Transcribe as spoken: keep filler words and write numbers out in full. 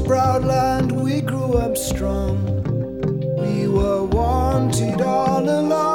proud land we grew up strong. We were wanted all along.